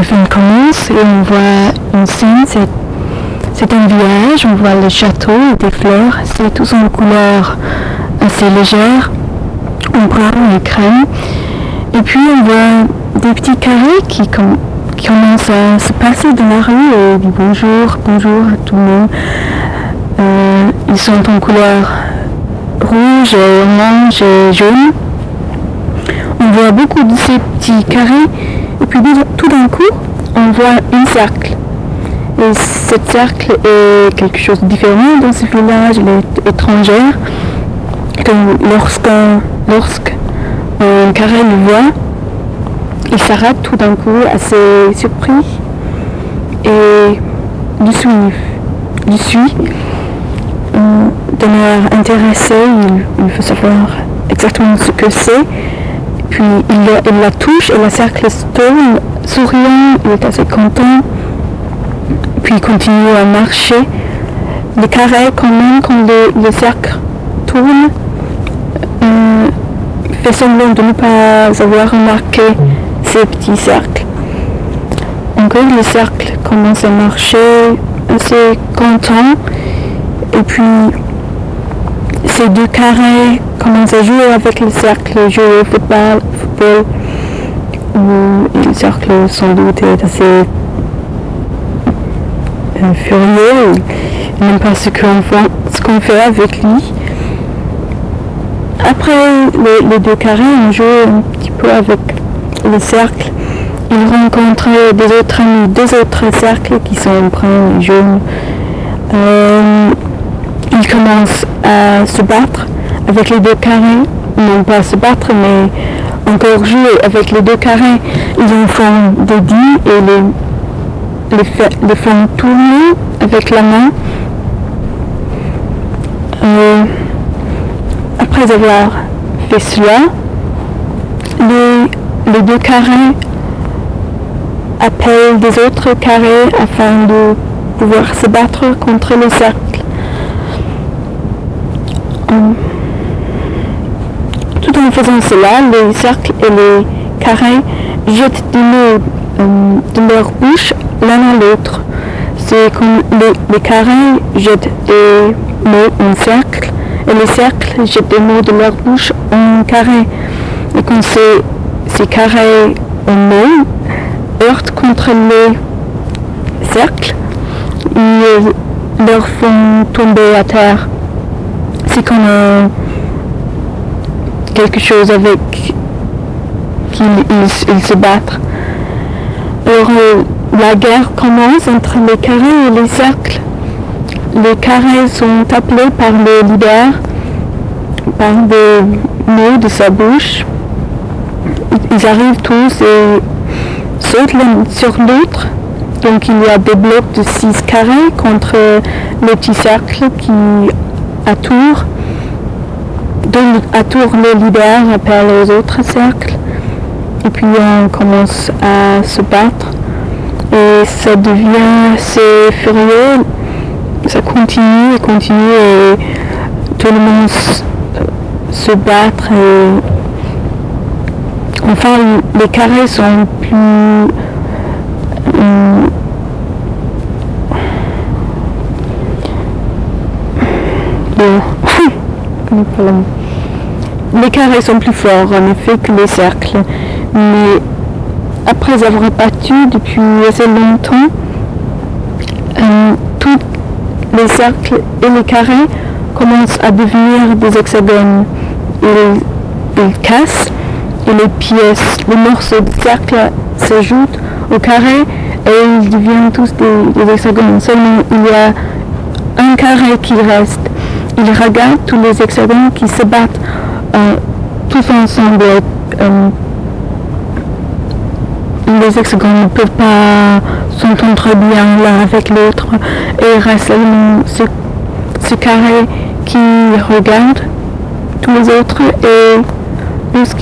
film commence et on voit une scène, c'est un village, on voit le château et des fleurs, c'est tous en couleur assez légère, en brun et crème. Et puis on voit des petits carrés qui commencent à se passer dans la rue et disent bonjour, bonjour à tout le monde. Ils sont en couleur rouge, orange et jaune. On voit beaucoup de ces petits carrés et puis tout d'un coup on voit un cercle. Et ce cercle est quelque chose de différent dans ce village, il est étranger. Donc lorsqu'un carré le voit, il s'arrête tout d'un coup assez surpris et le suit. D'un air intéressé, il veut savoir exactement ce que c'est. Puis il la touche et le cercle se tourne, souriant, il est assez content. Puis il continue à marcher. Le carré, quand même, quand le cercle tourne, fait semblant de ne pas avoir remarqué ces petits cercles. Encore le cercle commence à marcher, assez content. Et puis ces deux carrés commencent à jouer avec le cercle, jouer au football, où le cercle sans doute est assez furieux, il n'aime pas ce qu'on fait avec lui. Après les deux carrés, on joue un petit peu avec le cercle. Il rencontre deux autres cercles qui sont bruns et jaunes. Il commence à se battre avec les deux carrés, non pas se battre, mais encore jouer avec les deux carrés. Ils en font des dits et les font tourner avec la main. Après avoir fait cela, les deux carrés appellent des autres carrés afin de pouvoir se battre contre le cercle. Tout en faisant cela, les cercles et les carrés jettent des mots de leur bouche l'un à l'autre. C'est comme les carrés jettent des mots en cercle et les cercles jettent des mots de leur bouche en carré. Et quand ces carrés en mots heurtent contre les cercles, ils leur font tomber à terre. C'est comme quelque chose avec qui ils se battent. Alors la guerre commence entre les carrés et les cercles. Les carrés sont appelés par le leader par des mots de sa bouche. Ils arrivent tous et sautent l'un sur l'autre. Donc il y a des blocs de 6 carrés contre le petit cercle qui à tour. Donc à tour le leader appelle aux autres cercles. Et puis on commence à se battre. Et ça devient assez furieux. Ça continue et tout le monde se battre. Et enfin, les carrés sont plus les carrés sont plus forts en effet que les cercles, mais après avoir battu depuis assez longtemps, tous les cercles et les carrés commencent à devenir des hexagones. Ils cassent et les pièces, les morceaux de cercle s'ajoutent au carré et ils deviennent tous des hexagones. Seulement il y a un carré qui reste. Il regarde tous les hexagones qui se battent tous ensemble. Les hexagones ne peuvent pas s'entendre bien l'un avec l'autre et il reste seulement ce carré qui regarde tous les autres et lorsque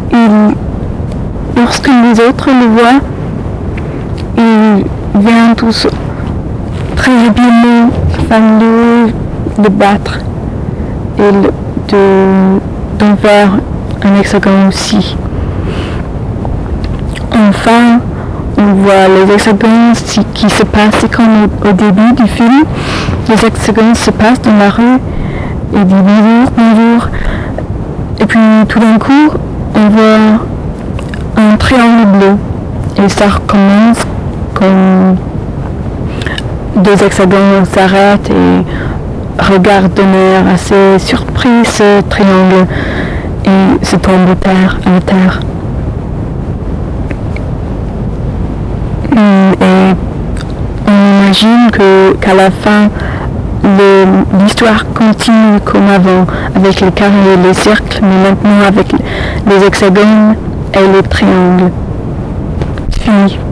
les autres le voient, ils viennent tous très rapidement afin de battre et d'en faire un hexagone aussi. Enfin, on voit les hexagones qui se passent comme au début du film. Les hexagones se passent dans la rue et disent bonjour, bonjour. Et puis tout d'un coup, on voit un triangle bleu. Et ça recommence quand deux hexagones s'arrêtent et regardent d'un air assez surpris ce triangle et se tombent à terre. Et on imagine qu'à la fin, l'histoire continue comme avant, avec les carrés et les cercles, mais maintenant avec les hexagones et les triangles. Fini.